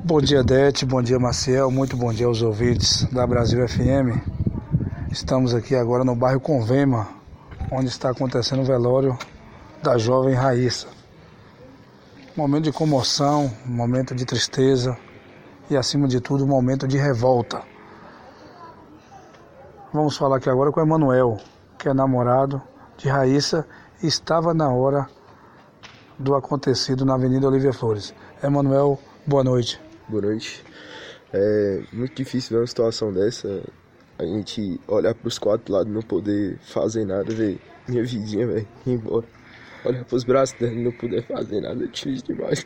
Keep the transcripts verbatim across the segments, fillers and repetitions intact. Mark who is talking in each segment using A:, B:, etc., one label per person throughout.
A: Bom dia, Dete, bom dia, Maciel, muito bom dia aos ouvintes da Brasil F M. Estamos aqui agora no bairro Convema, onde está acontecendo o velório da jovem Raíssa. Momento de comoção, momento de tristeza e, acima de tudo, um momento de revolta. Vamos falar aqui agora com o Emanuel, que é namorado de Raíssa e estava na hora do acontecido na Avenida Olívia Flores. Emanuel, boa noite.
B: Boa noite. É muito difícil ver uma situação dessa, a gente olhar para os quatro lados e não poder fazer nada, ver minha vidinha, velho, ir embora. Olhar para os braços dela e não poder fazer nada, é difícil demais.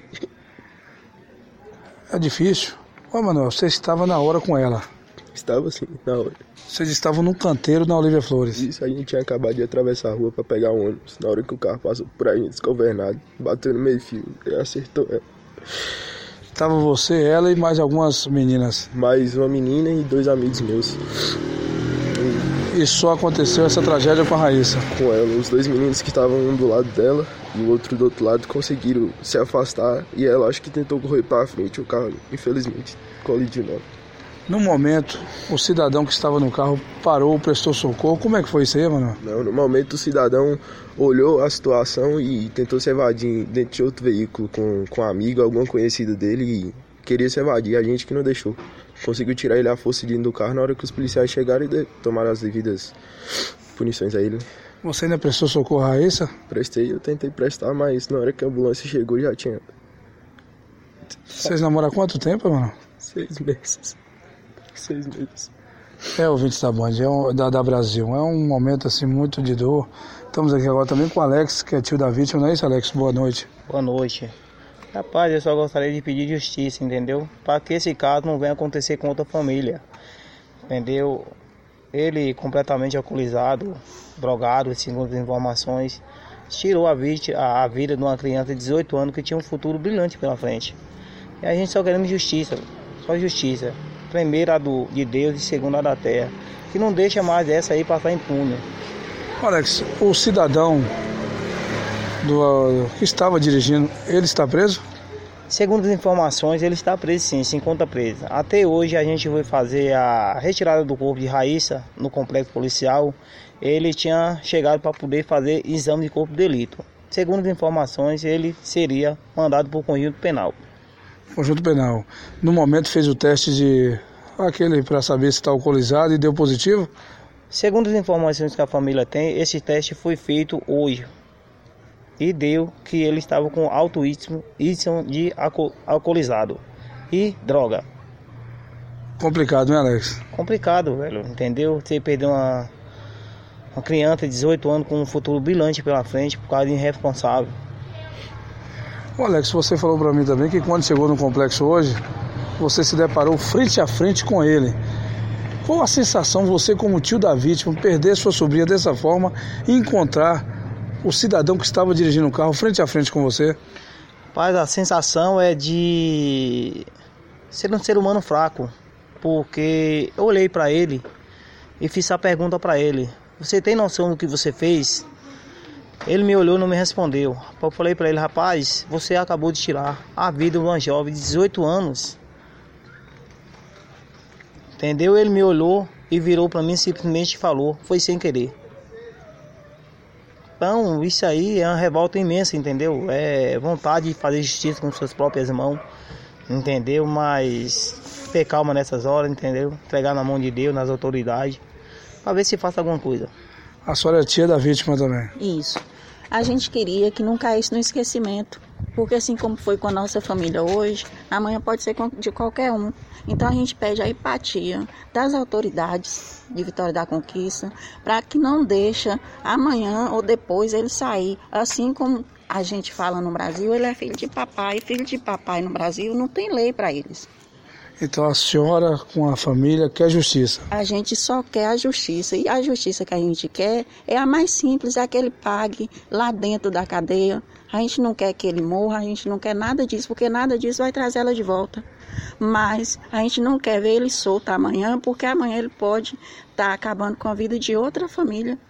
A: É difícil? Ô, Emanuel, você estava na hora com ela?
B: Estava sim, na hora.
A: Vocês estavam num canteiro na Olívia Flores?
B: Isso, a gente tinha acabado de atravessar a rua para pegar um ônibus. Na hora que o carro passou por aí, desgovernado, bateu no meio fio e acertou ela.
A: Estava você, ela e mais algumas meninas?
B: Mais uma menina e dois amigos meus.
A: E só aconteceu essa tragédia com a Raíssa?
B: Com ela, os dois meninos que estavam um do lado dela e o outro do outro lado conseguiram se afastar e ela acho que tentou correr para frente. O carro, infelizmente, colidiu nela.
A: No momento, o cidadão que estava no carro parou, prestou socorro. Como é que foi isso aí, mano?
B: Não, no momento o cidadão olhou a situação e tentou se evadir dentro de outro veículo com, com um amigo, algum conhecido dele, e queria se evadir, a gente que não deixou. Conseguiu tirar ele à força de dentro do carro na hora que os policiais chegaram e de, tomaram as devidas punições a ele.
A: Você ainda prestou socorro a Raíssa?
B: Prestei, eu tentei prestar, mas na hora que a ambulância chegou já tinha.
A: Vocês namoram há quanto tempo, mano?
B: Seis meses. Seis meses.
A: É, ouvintes da Band, é um, da, da Brasil, é um momento assim muito de dor. Estamos aqui agora também com o Alex, que é tio da vítima, não é isso, Alex? Boa noite.
C: Boa noite. Rapaz, eu só gostaria de pedir justiça, entendeu? Para que esse caso não venha acontecer com outra família, entendeu? Ele completamente alcoolizado, drogado, segundo as informações, tirou a, vítima, a, a vida de uma criança de dezoito anos que tinha um futuro brilhante pela frente. E a gente só queremos justiça, só justiça. Primeiro a do, de Deus e segundo a da terra, que não deixa mais essa aí passar impune.
A: Alex, o cidadão do, que estava dirigindo, ele está preso?
C: Segundo as informações, ele está preso sim, se encontra preso. Até hoje a gente foi fazer a retirada do corpo de Raíssa no complexo policial. Ele tinha chegado para poder fazer exame de corpo de delito. Segundo as informações, ele seria mandado por conjunto penal.
A: Conjunto penal. No momento fez o teste de aquele para saber se está alcoolizado e deu positivo?
C: Segundo as informações que a família tem, esse teste foi feito hoje e deu que ele estava com alto índice de alcoolizado e droga.
A: Complicado, né, Alex?
C: Complicado, velho, entendeu? Você perdeu uma, uma criança de dezoito anos com um futuro brilhante pela frente por causa de irresponsável.
A: Ô Alex, você falou para mim também que quando chegou no complexo hoje, você se deparou frente a frente com ele. Qual a sensação, você como tio da vítima, perder sua sobrinha dessa forma e encontrar o cidadão que estava dirigindo o carro frente a frente com você?
C: Rapaz, a sensação é de ser um ser humano fraco, porque eu olhei para ele e fiz a pergunta para ele: você tem noção do que você fez? Ele me olhou e não me respondeu. Eu falei para ele: rapaz, você acabou de tirar a vida de uma jovem de dezoito anos. Entendeu? Ele me olhou e virou para mim e simplesmente falou: foi sem querer. Então, isso aí é uma revolta imensa, entendeu? É vontade de fazer justiça com suas próprias mãos, entendeu? Mas ter calma nessas horas, entendeu? Entregar na mão de Deus, nas autoridades, para ver se faça alguma coisa.
A: A senhora é tia da vítima também?
D: Isso. A gente queria que não caísse no esquecimento, porque assim como foi com a nossa família hoje, amanhã pode ser de qualquer um. Então a gente pede a empatia das autoridades de Vitória da Conquista, para que não deixe amanhã ou depois ele sair. Assim como a gente fala no Brasil, ele é filho de papai, filho de papai no Brasil não tem lei para eles.
A: Então a senhora com a família quer justiça?
D: A gente só quer a justiça, e a justiça que a gente quer é a mais simples, é que ele pague lá dentro da cadeia. A gente não quer que ele morra, a gente não quer nada disso, porque nada disso vai trazer ela de volta. Mas a gente não quer ver ele solto amanhã, porque amanhã ele pode estar acabando com a vida de outra família.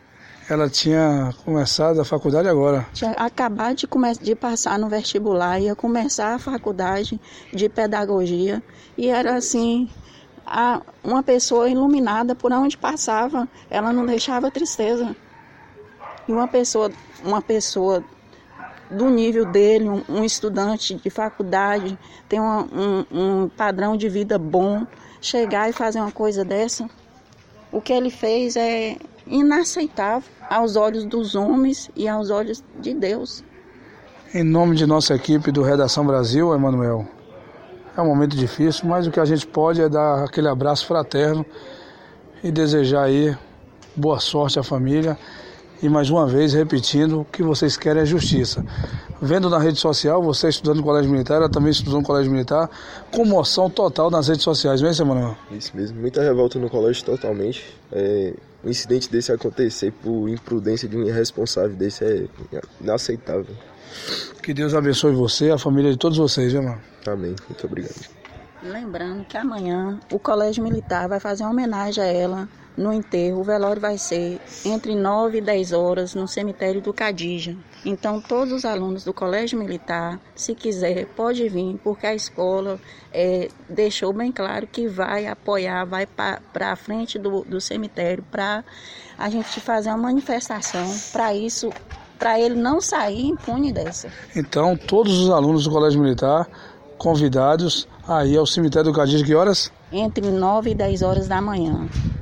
A: Ela tinha começado a faculdade agora.
D: Tinha acabado de, come- de passar no vestibular, ia começar a faculdade de pedagogia. E era assim, a, uma pessoa iluminada por onde passava, ela não deixava tristeza. E uma pessoa, uma pessoa do nível dele, um, um estudante de faculdade, tem uma, um, um padrão de vida bom, chegar e fazer uma coisa dessa, o que ele fez é inaceitável aos olhos dos homens e aos olhos de Deus.
A: Em nome de nossa equipe do Redação Brasil, Emanuel, é um momento difícil, mas o que a gente pode é dar aquele abraço fraterno e desejar aí boa sorte à família. E mais uma vez, repetindo, o que vocês querem é justiça. Vendo na rede social, você estudando no Colégio Militar, ela também estudou no Colégio Militar, comoção total nas redes sociais, não é isso, Emanuel?
B: Isso mesmo, muita revolta no colégio totalmente. É, um incidente desse acontecer por imprudência de um irresponsável desse é inaceitável.
A: Que Deus abençoe você, a família de todos vocês, viu, mano?
B: Amém, muito obrigado.
D: Lembrando que amanhã o Colégio Militar vai fazer uma homenagem a ela no enterro. O velório vai ser entre nove e dez horas no cemitério do Cadija. Então todos os alunos do Colégio Militar, se quiser, pode vir, porque a escola é, deixou bem claro que vai apoiar, vai para a frente do, do cemitério para a gente fazer uma manifestação para isso, para ele não sair impune dessa.
A: Então todos os alunos do Colégio Militar convidados aí ao cemitério do Cadija, que horas?
D: Entre nove e dez horas da manhã.